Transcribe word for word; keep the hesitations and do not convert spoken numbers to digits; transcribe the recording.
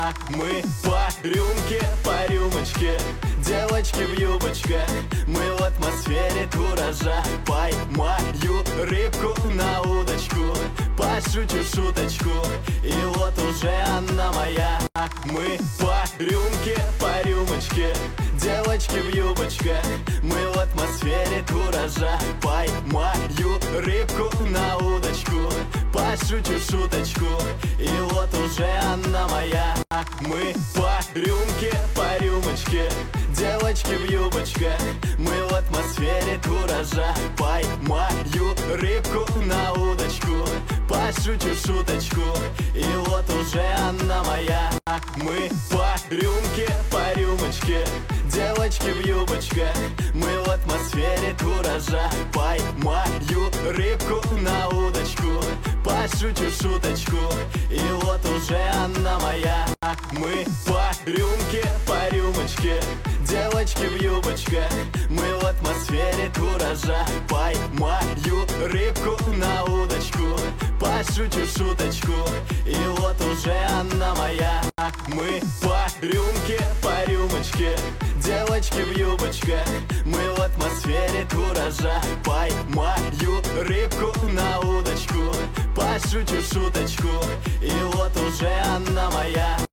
Мы по рюмке, по рюмочке, девочки в юбочках. Мы в атмосфере куража. Поймаю рыбку на удочку, пошучу шуточку, и вот уже она моя. Мы по рюмке, по рюмочке, девочки в юбочках. Мы в атмосфере куража. Поймаю рыбку на удочку, пошучу шуточку, и вот уже она моя. Мы по рюмке, по рюмочке, девочки в юбочках. Мы в атмосфере куража. Поймаю рыбку на удочку, пошучу шуточку, и вот уже она моя. Мы по рюмке, по рюмочке, девочки в юбочках. Мы в атмосфере куража. Поймаю рыбку на удочку, пошучу шуточку, и вот уже она моя. Мы по рюмке, по рюмочке, девочки в юбочках. Мы в атмосфере куража. Поймаю рыбку на удочку, пошучу шуточку, и вот уже она моя. Мы по рюмке, по рюмочке, девочки в юбочках. Мы в атмосфере куража. Поймаю рыбку на удочку, пошучу шуточку, и вот уже она моя.